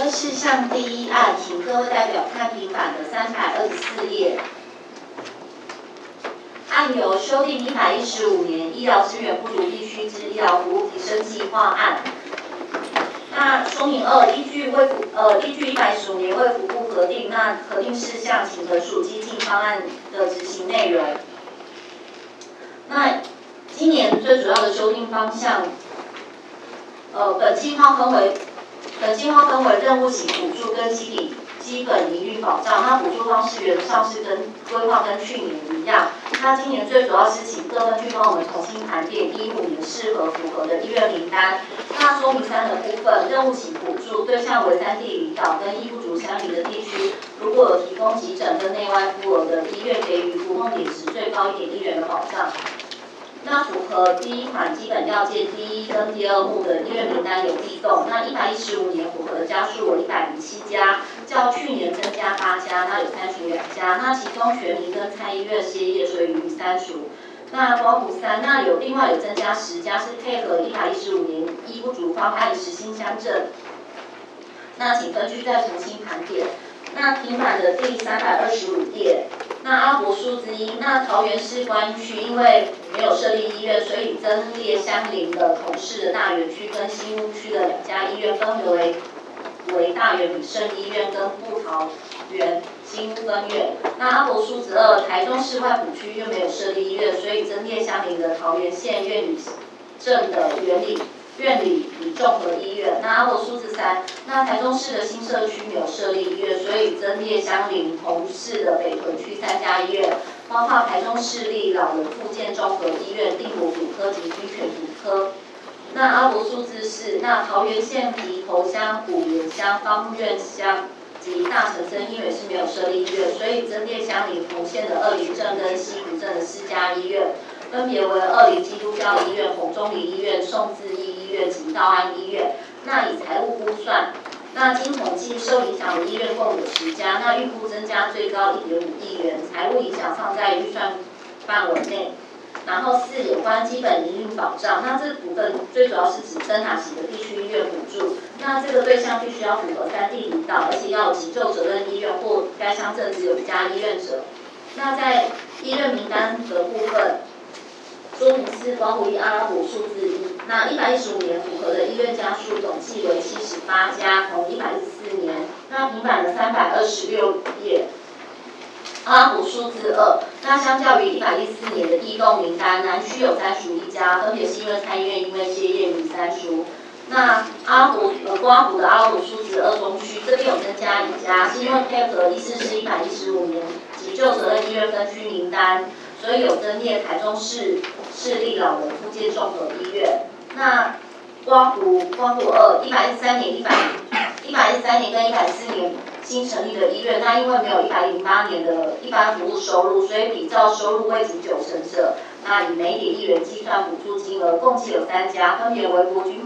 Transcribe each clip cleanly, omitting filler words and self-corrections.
会事项第一案，请各位代表看平板的324页。案由修订115年医疗资源不足地区之医疗服务提升计划案。那说明二，依据115年卫福部核定，那核定事项，请核属基金方案的执行内容。那今年最主要的修订方向，本计划分为任务型补助跟基本营运保障。那补助方式原则上是跟规划跟去年一样。那今年最主要是请各分区帮我们重新盘点15年适合符合的医院名单。那说明3的部分，任务型补助对象为3地离岛跟医不足相邻的地区，如果有提供急诊跟内外妇儿的医院，给予服用点值最高1.1元的保障。那符合第一款基本要件第一跟第2目的医院名单有异动。那115年符合的家数为107家，较去年增加8家，那有删除2家。那其中全民跟蔡医院歇业，所以予以删除。那光谱3，那另外有增加10家，是配合115年医不足方案实行乡镇。那请分区再重新盘点。那平板的第325页，那阿伯数之一，那桃园市观音区因为没有设立医院，所以增列相邻的同市的大园区跟新屋区的2家医院，分别为大园比胜医院跟布桃园新屋分院。那阿伯数之二，台中市外埔区又没有设立医院，所以增列相邻的桃园县院里镇的院里综合医院。那阿伯数字3，那台中市的新社区没有设立医院，所以增列相邻同市的北屯区3家医院，包括台中市立老人复健综合医院、地国骨科及军犬骨科。那阿伯数字4，那桃园县皮头乡、虎岩乡、芳苑乡及大城镇因为是没有设立医院，所以增列相邻同县的二林镇跟西湖镇的4家医院，分别为二林基督教医院、红中里医院、宋自义医院及道安医院。那以财务估算，那经统计受影响的医院共有10家，那预估增加最高1.5亿元，财务影响放在预算范围内。然后4，有关基本营运保障，那这部分最主要是指侦查型的地区医院补助，那这个对象必须要符合3地离岛，而且要有急救责任医院或该乡镇只有1家医院者。那在医院名单的部分，说明是光谱1阿拉伯数字1，那115年符合的医院家数总计为78家，同114年。那平板的326页，阿拉伯数字2，那相较于114年的异动名单，南区有31家，分别是因为参议院因为歇业予删除。那光谱的阿拉伯数字2中区这边有增加1家，是因为配合144 115年急救责任医院分区名单，所以有增列台中市立老人复健综合医院。那光谱2 113年跟114年新成立的医院，那因为没有108年的一般服务收入，所以比照收入未足90%者，那以每1.1元计算补助金额，共计有3家，分别为国军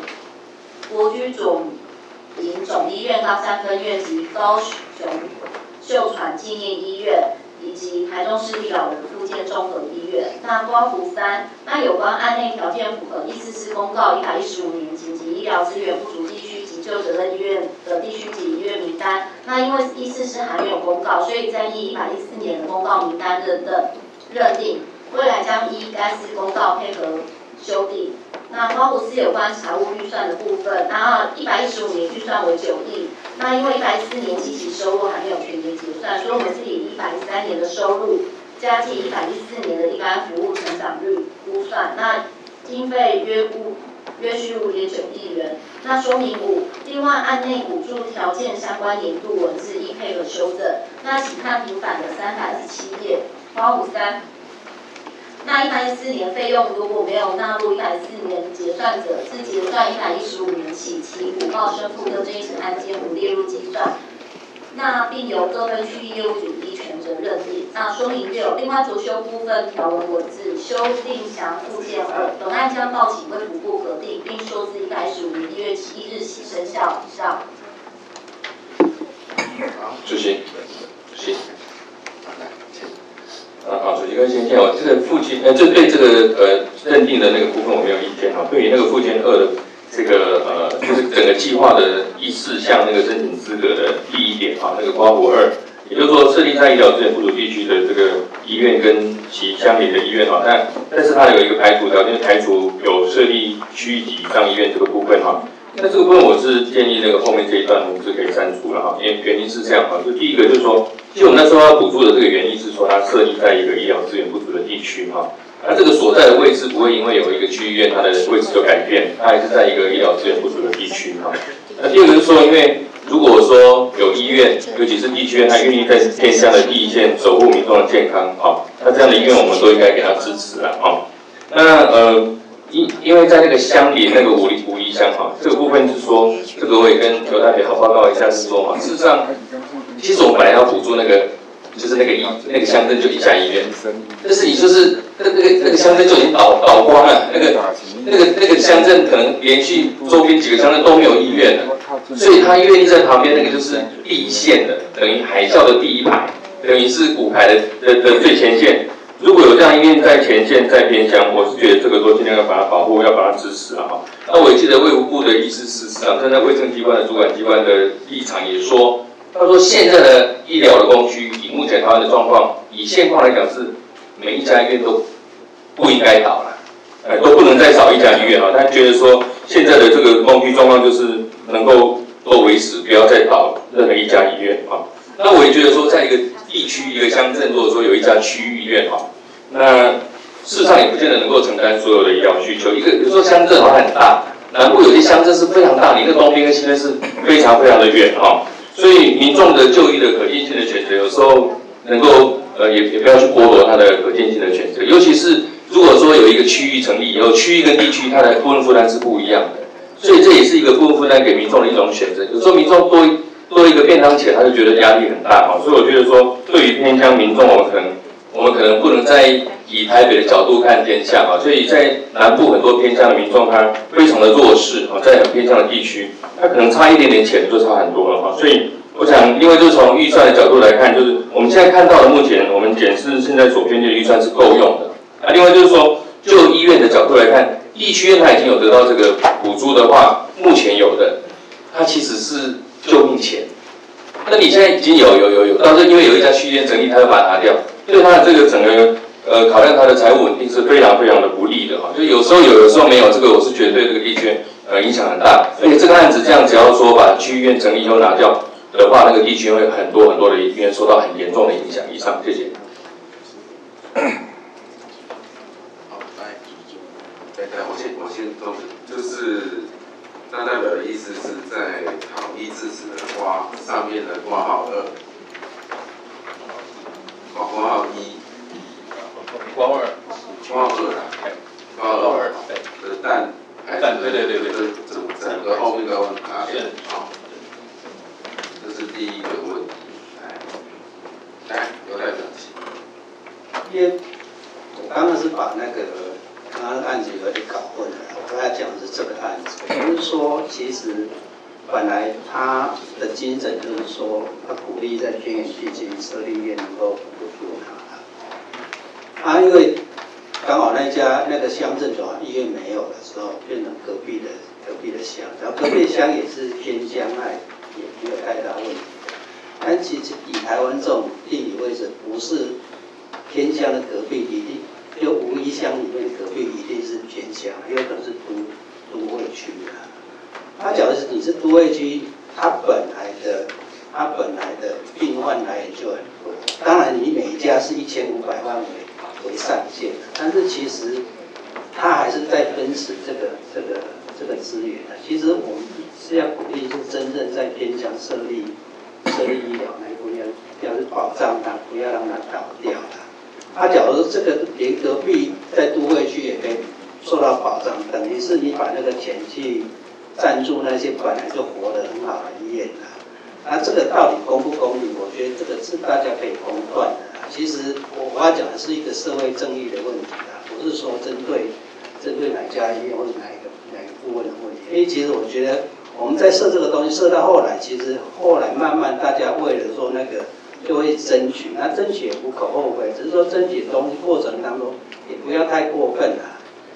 总营总医院冈山分院及高雄秀传纪念医院，以及台中市立老人复健综合医院。那光谱3，那有关案内条件符合144公告115年紧急医疗资源不足地区急救责任医院的地区级医院名单。那因为144还没有公告，所以在依114年的公告名单认定，未来将依该次公告配合修订。那光谱4有关财务预算的部分，那115年预算为9亿，那因为114年基期收入还没有全年结算，所以我们是以113年的收入加计114年的一般服务成长率估算，那经费约需5.9亿元。那说明5，另外案内补助条件相关年度文字应配合修正。那请看平板的327页，光谱3。那114年费用如果没有纳入114年结算者，自结算115年起，其补报申付的这一层案件不列入计算。那并由各分区业务主依权责认定。那说明6，另外着修部分条文文字修订详附件2，本案将报请卫福部核定，并说自115年1月1日起生效。以上。 好，主席。好，主席跟先听这个附件，这对这个认定的那个部分我没有意见哈。对于那个附件2的这个就是整个计划的第4项那个申请资格的第1点啊，那个括弧2，也就是说设立在医疗资源不足地区的这个医院跟其相邻的医院啊，但是它有一个排除条件，排除有设立区域级以上医院这个部分哈。那这个部分我是建议那个后面这一段我们是可以删除了哈，因为原因是这样哈，就第一个就是说，其实我们那时候要补助的这个原因是说它设立在一个医疗资源不足的地区哈。它这个所在的位置不会因为有一个区医院它的位置就改变，它还是在一个医疗资源不足的地区哈。那第二个是说，因为如果说有医院，尤其是地区医院，它愿意在偏乡的第一线守护民众的健康，哈，那这样的医院我们都应该给它支持啊，哈。那因为在那个乡里那个五里乡哈，这个部分是说，这个我也跟刘代表报告一下是说哈，事实上，其实我们本来要补助那个。就是那个乡镇就1家医院，但是你就是那个乡镇就已经倒光了，那个乡镇可能连续周边几个乡镇都没有医院了，所以他愿意在旁边那个就是第一线的，等于海啸的第1排，等于是骨牌的最前线。如果有这样医院在前线在偏乡，我是觉得这个都尽量要把它保护，要把它支持啊哈。那我也记得卫福部的医师司长站在卫生机关的主管机关的立场也说。他说：“现在的医疗的供需，以目前台湾的状况，以现况来讲是每一家医院都不应该倒了，都不能再少1家医院啊。他觉得说现在的这个供需状况就是能够都维持，不要再倒任何1家医院啊。那我也觉得说，在一个地区一个乡镇，如果说有1家区域医院啊，那事实上也不见得能够承担所有的医疗需求。比如说乡镇好像很大，南部有些乡镇是非常大，你那东边跟西边是非常的远啊。”所以民众的就医的可进性的选择，有时候能够也不要去剥夺他的可进性的选择，尤其是如果说有一个区域成立以后，区域跟地区它的顾问负担是不一样的，所以这也是一个顾问负担给民众的一种选择。有时候民众多一个便当钱，他就觉得压力很大哈，所以我觉得说，对于偏乡民众，我们可能不能再以台北的角度看偏乡啊，所以在南部很多偏乡的民众，他非常的弱势啊，在很偏乡的地区。它可能差一点点钱就差很多了哈，所以我想，另外就是从预算的角度来看，就是我们现在看到的，目前我们检视现在所编列的预算是够用的。另外就是说，就医院的角度来看，地区院它已经有得到这个补助的话，目前有的，它其实是救命钱。那你现在已经有，但是因为有1家区医院成立，它要把它拿掉，对它的这个整个考量它的财务稳定是非常的不利的哈。就有时候有，有时候没有，这个我是觉得对这个地区。影响很大，而且这个案子这样，只要说把区医院成立以后拿掉的话，那个地区会很多的医院受到很严重的影响。以上，谢谢。 好，来，我先都就是张代表的意思是在考医致辞的上面的括号2，括号1， 括号2啦， 括号2的但。对，整个后面都拿掉，好，这是第一个问题。来，刘代表请。 因为我刚刚是把那个刚刚案子有点搞混了，我刚才讲的是这个案子，就是说其实本来他的精神就是说，他鼓励在偏远地区设立医院能够补助他，因为刚好那个乡镇转医院没有的时候，变成隔壁的乡，然后隔壁的乡也是偏乡，那也没有太大问题。但其实以台湾这种地理位置，不是偏乡的隔壁一定就无一乡里面隔壁一定是偏乡，也有可能是都会区啊。他讲的是你是都会区，他本来的病患来源就很多，当然你每一家是1500万为上限，但是其实他还是在分食这个资源的。其实我们是要鼓励，是真正在偏乡设立医疗那一部分，要是保障它，不要让它倒掉了。假如这个连隔壁在都会区也可以受到保障，等于是你把那个钱去赞助那些本来就活得很好的医院了。这个到底公不公平？我觉得这个是大家可以公断的。其实我要讲的是一个社会正义的问题啦，不是说针对哪家医院或者哪一个部分的问题。因为其实我觉得我们在设这个东西设到后来，其实后来慢慢大家为了说那个就会争取，那争取也无可厚非，只是说争取的东西过程当中也不要太过分啦。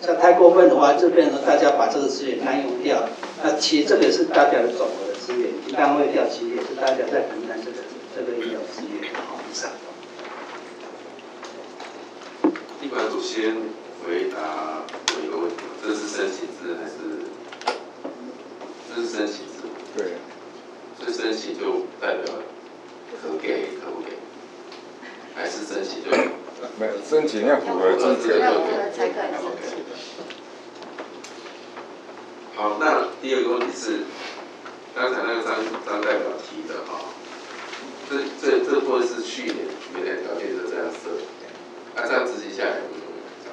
这太过分的话，就变成大家把这个资源滥用掉。那其实这个是大家的总和的资源，一旦会掉，其实也是大家在分担这个医疗资源的好上。 地管组先回答我一个问题，这是申请制还是？这是申请制。 对。 所以申请就代表可给可不给，还是申请就？ 没有申请要符合资格才可以。 好，那第二个问题是，刚才那个张代表提的哈，这部分是去年原来条件就这样设，这样执行下来有没有？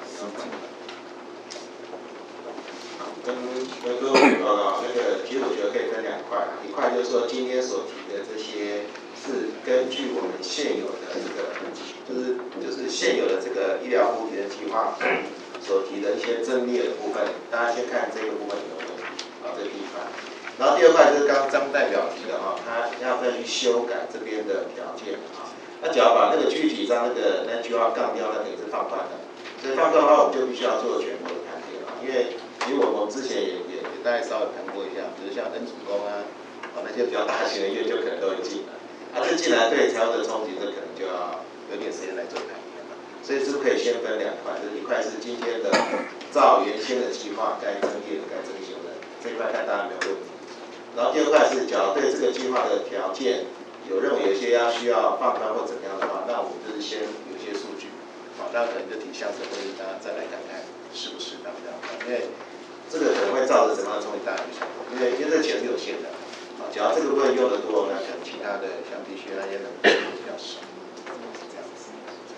跟各位报告，其实我觉得可以分两块，一块就是说今天所提的这些是根据我们现有的这个，就是现有的这个医疗服务体的计划所提的一些增列的部分，大家先看这个部分有没有问题啊，这个地方。然后第二块就是刚刚张代表提的哈，他要再去修改这边的条件啊，那只要把那个具体上那句话杠掉，那等于是放宽的。所以放宽的话，我们就必须要做全国的盘点啊，因为其实我们之前也大概稍微谈过一下，比如像恩主公啊，那些比较大型的医院就可能都会进来，这进来对财务的冲击，这可能就要有点时间来做盘点了。所以是不是可以先分两块？就是一块是今天的照原先的计划该增列的、该增修的这一块，看大家没有问题。然后第二块是，假如对这个计划的条件有认为有些需要放宽或怎么样的话，那我们就是先有些数据，好，那可能就提下次会议大家再来看看是不是这样，因为这个可能会造成什么样的冲击，大家去想，因为这个钱是有限的，啊，只要这个部分用得多，那可能其他的像地区那些能比较少，是这样子。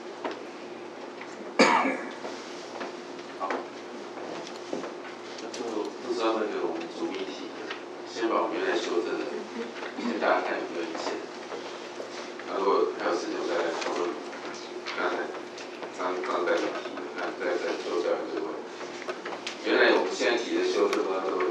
好，不知道那个我们主议题，先把我们原来修正的，先大家看有没有意见。如果还有时间，我再来讨论刚才张代表提的，看再做这样这个问题。原来我们现在提的修正都有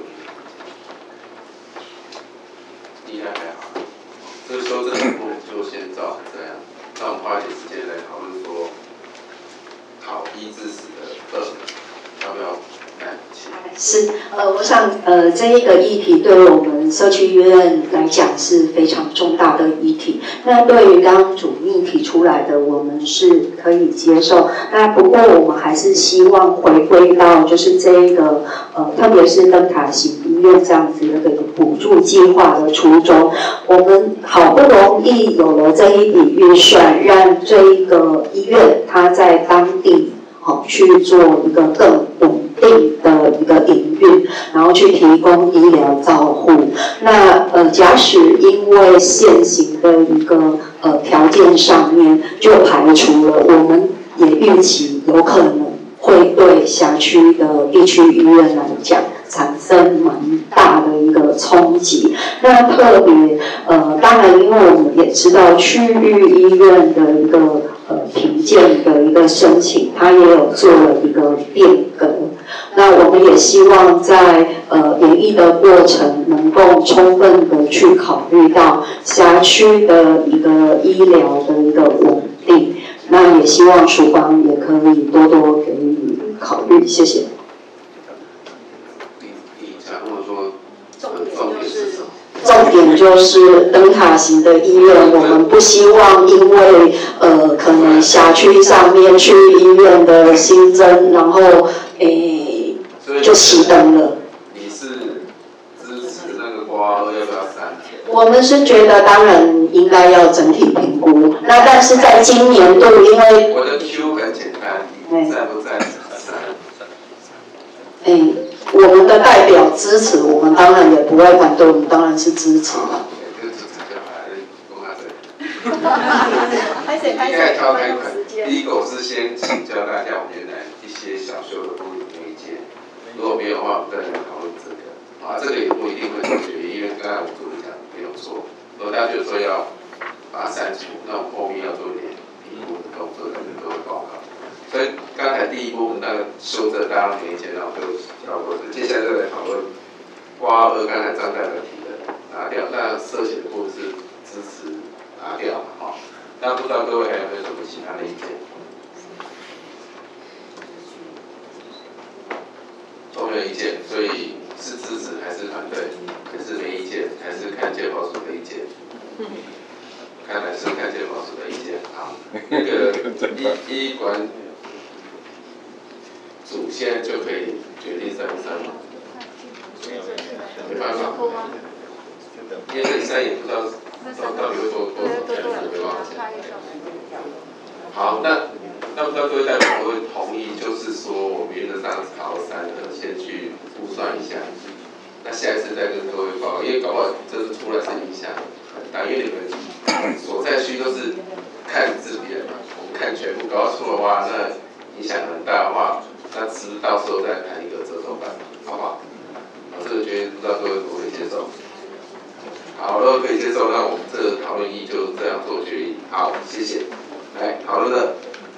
应该还好，这个修正的部分就先照这样，那我们花一点时间来讨论说，考1至10的2，要不要来？ 是，我想，这一个议题对我们社区医院来讲是非常重大的议题。那对于刚刚主秘提出来的，我们是可以接受。那不过我们还是希望回归到就是这一个，特别是灯塔型医院这样子的一个补助计划的初衷。我们好不容易有了这一笔预算，让这一个医院它在当地去做一个更稳定的一个营运，然后去提供医疗照护。那假使因为现行的一个条件上面就排除了，我们也预期有可能会对辖区的地区医院来讲产生蛮大的一个冲击。那特别当然因为我们也知道区域医院的一个评鉴的一个申请，它也有做了一个变革。那我们也希望在演绎的过程能够充分的去考虑到辖区的一个医疗的一个稳定。那也希望署方也可以多多给予考虑，谢谢。 你想问我说，重点是什么？ 重点就是灯塔型的医院，我们不希望因为可能辖区上面区域医院的新增，然后就熄灯了。 你是支持那个挂2要不要删？ 我们是觉得当然应该要整体评估，那但是在今年度，因为我的 Q 很简单，你赞不赞成删？我们的代表支持，我们当然也不会反对，我们当然是支持的。 应该挑开款。第一个我是先请教大家我们原来一些小修的部分有没有意见，如果没有的话，我们再来讨论这个。这个也不一定会解决，因为刚才我们主任讲没有错。如果大家觉得说要把它删除，那我们后面要做一点评估的动作，可能都会报告。所以刚才第一部分那个修正大家没意见，然后就跳过去。接下来就来讨论挂2，刚才张代表提的拿掉，那涉险的部分是支持拿掉嘛？那不知道各位还有没有什么其他的意见？ 是看健保署的意见啊。那个医管组现在就可以决定3+3吗？没办法，因为3也不知道到底会多少钱，没办法。好，那不知道各位代表会不会同意，就是说我们原则上朝3个先去估算一下，那下一次再跟各位报告，因为搞不好这次出来是影响很大，因为你们所在区都是看自别嘛，我们看全部，搞错的话，那影响很大的话，那是不是到时候再谈一个折中版，好不好？这个决定不知道各位可不可以接受？好，如果可以接受，那我们这个讨论就这样做决议。好，谢谢。来，讨论的。